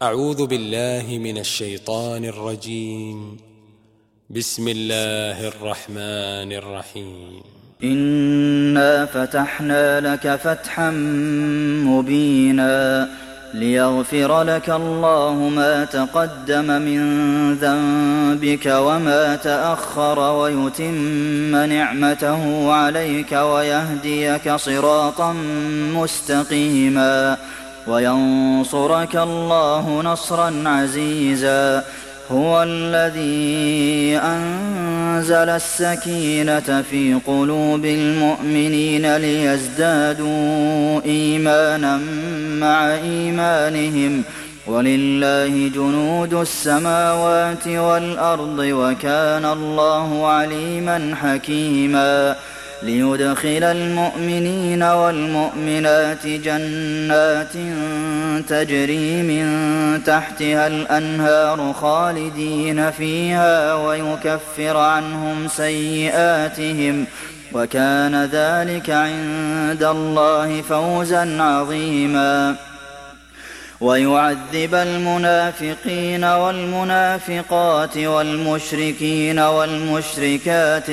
أعوذ بالله من الشيطان الرجيم. بسم الله الرحمن الرحيم. إنا فتحنا لك فتحا مبينا ليغفر لك الله ما تقدم من ذنبك وما تأخر ويتم نعمته عليك ويهديك صراطا مستقيما وينصرك الله نصرا عزيزا. هو الذي أنزل السكينة في قلوب المؤمنين ليزدادوا إيمانا مع إيمانهم ولله جنود السماوات والأرض وكان الله عليما حكيما. ليدخل المؤمنين والمؤمنات جنات تجري من تحتها الأنهار خالدين فيها ويكفر عنهم سيئاتهم وكان ذلك عند الله فوزا عظيما. ويعذب المنافقين والمنافقات والمشركين والمشركات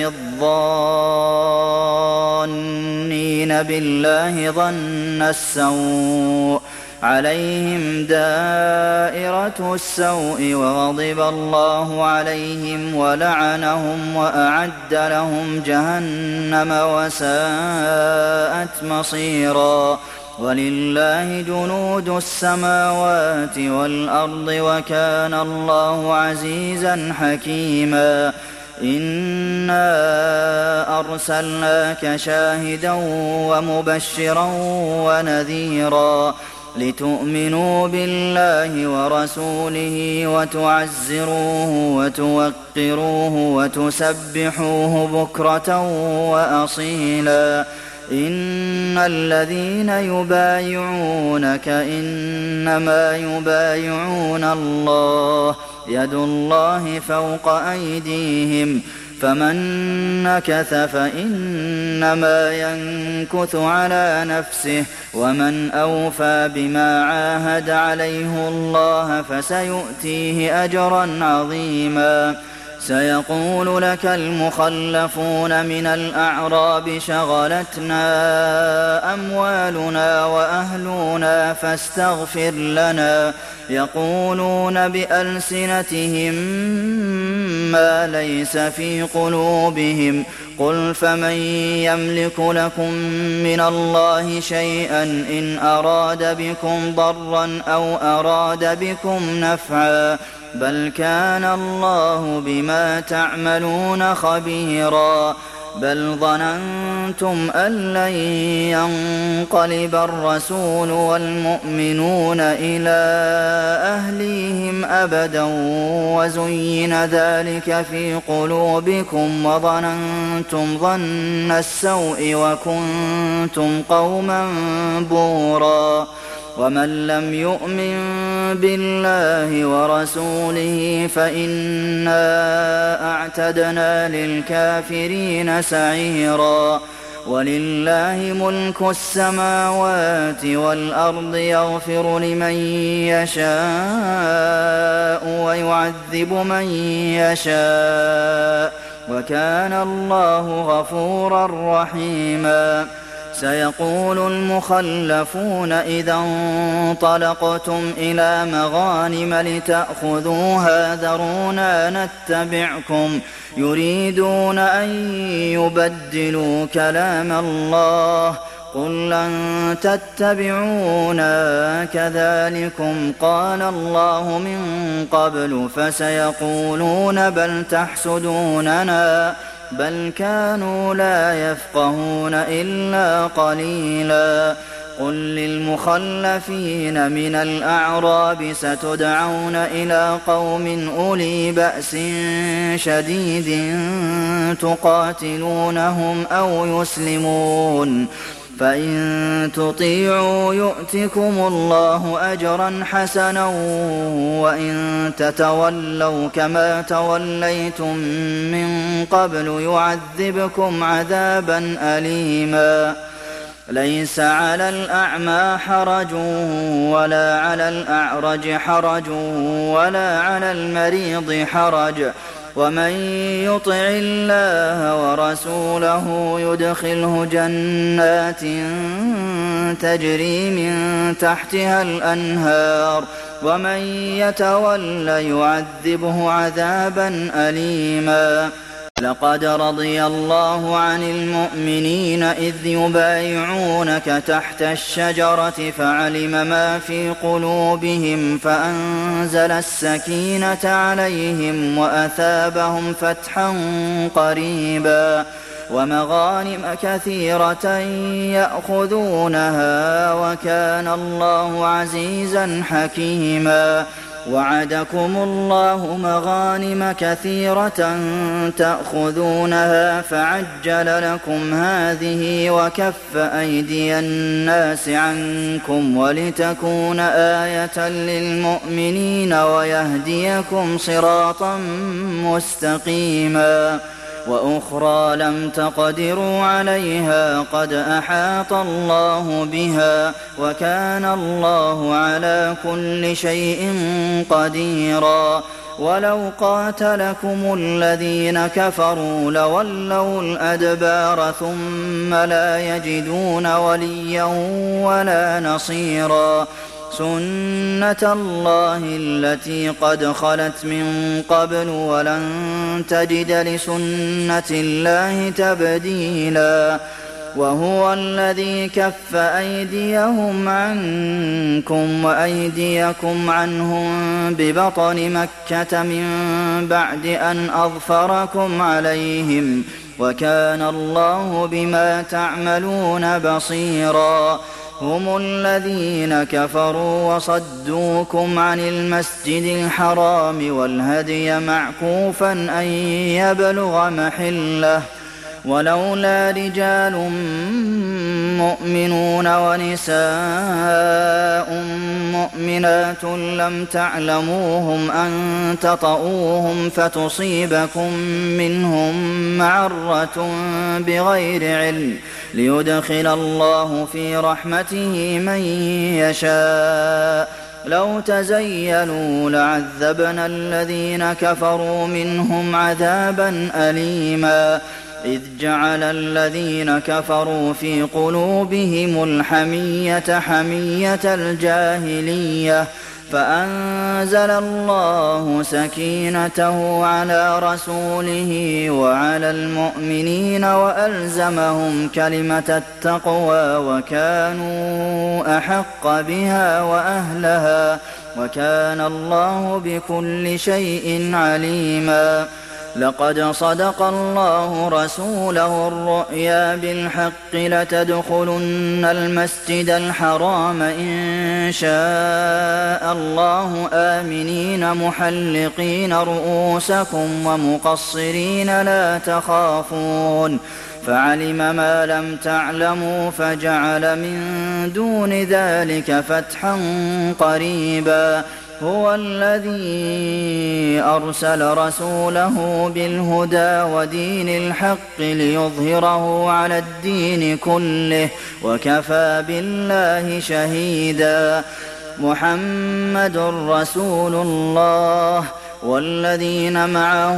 الظانين بالله ظن السوء عليهم دائرة السوء وغضب الله عليهم ولعنهم وأعد لهم جهنم وساءت مصيرا. ولله جنود السماوات والأرض وكان الله عزيزا حكيما. إنا أرسلناك شاهدا ومبشرا ونذيرا لتؤمنوا بالله ورسوله وتعزروه وتوقروه وتسبحوه بكرة وأصيلا. إن الذين يبايعونك إنما يبايعون الله يد الله فوق أيديهم فمن نكث فإنما ينكث على نفسه ومن أوفى بما عاهد عليه الله فسيؤتيه أجرا عظيما. سيقول لك المخلفون من الأعراب شغلتنا أموالنا وأهلنا فاستغفر لنا يقولون بألسنتهم ما ليس في قلوبهم قل فمن يملك لكم من الله شيئا إن أراد بكم ضرا أو أراد بكم نفعا بل كان الله بما تعملون خبيرا. بل ظننتم أن لن ينقلب الرسول والمؤمنون إلى أهليهم أبدا وزين ذلك في قلوبكم وظننتم ظن السوء وكنتم قوما بورا. ومن لم يؤمن بالله ورسوله فإنا أعتدنا للكافرين سعيرا. ولله ملك السماوات والأرض يغفر لمن يشاء ويعذب من يشاء وكان الله غفورا رحيما. سيقول المخلفون إذا انطلقتم إلى مغانم لتأخذوها ذرونا نتبعكم يريدون أن يبدلوا كلام الله قل لن تتبعونا كذلكم قال الله من قبل فسيقولون بل تحسدوننا بل كانوا لا يفقهون إلا قليلا. قل للمخلفين من الأعراب ستدعون إلى قوم أولي بأس شديد تقاتلونهم أو يسلمون فإن تطيعوا يؤتكم الله أجرا حسنا وإن تتولوا كما توليتم من قبل يعذبكم عذابا أليما. ليس على الأعمى حرج ولا على الأعرج حرج ولا على المريض حرج ومن يطع الله ورسوله يدخله جنات تجري من تحتها الأنهار ومن يتول يعذبه عذابا أليما لقد رضي الله عن المؤمنين إذ يبايعونك تحت الشجرة فعلم ما في قلوبهم فأنزل السكينة عليهم وأثابهم فتحا قريبا ومغانم كثيرة يأخذونها وكان الله عزيزا حكيما وعدكم الله مغانم كثيرة تأخذونها فعجل لكم هذه وكف أيدي الناس عنكم ولتكون آية للمؤمنين ويهديكم صراطا مستقيما وأخرى لم تقدروا عليها قد أحاط الله بها وكان الله على كل شيء قديرا ولو قاتلكم الذين كفروا لولوا الأدبار ثم لا يجدون وليا ولا نصيرا سنة الله التي قد خلت من قبل ولن تجد لسنة الله تبديلا وهو الذي كف أيديهم عنكم وأيديكم عنهم ببطن مكة من بعد أن أظفركم عليهم وكان الله بما تعملون بصيرا هم الذين كفروا وصدوكم عن المسجد الحرام والهدي معكوفا أن يبلغ محله ولولا رجال مؤمنون ونساء مؤمنات لم تعلموهم أن تطؤوهم فتصيبكم منهم معرة بغير علم ليدخل الله في رحمته من يشاء لو تزيلوا لعذبنا الذين كفروا منهم عذابا أليما إذ جعل الذين كفروا في قلوبهم الحمية حمية الجاهلية فأنزل الله سكينته على رسوله وعلى المؤمنين وألزمهم كلمة التقوى وكانوا أحق بها وأهلها وكان الله بكل شيء عليما لقد صدق الله رسوله الرؤيا بالحق لتدخلن المسجد الحرام إن شاء الله آمنين محلقين رؤوسكم ومقصرين لا تخافون فعلم ما لم تعلموا فجعل من دون ذلك فتحا قريبا هو الذي أرسل رسوله بالهدى ودين الحق ليظهره على الدين كله وكفى بالله شهيدا محمد رسول الله والذين معه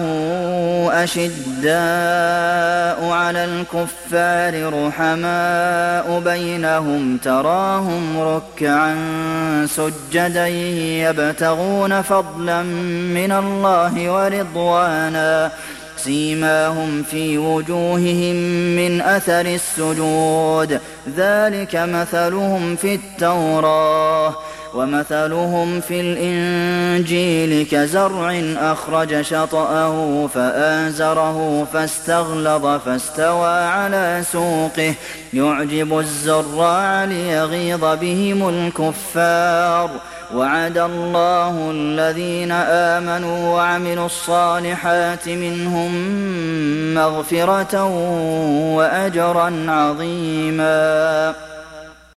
أشداء على الكفار رحماء بينهم تراهم ركعا سجدا يبتغون فضلا من الله ورضوانا سيماهم في وجوههم من أثر السجود ذلك مثلهم في التوراة ومثلهم في الإنجيل كزرع أخرج شطأه فآزره فاستغلظ فاستوى على سوقه يعجب الزراع ليغيظ بهم الكفار وعد الله الذين آمنوا وعملوا الصالحات منهم مغفرة وأجرا عظيما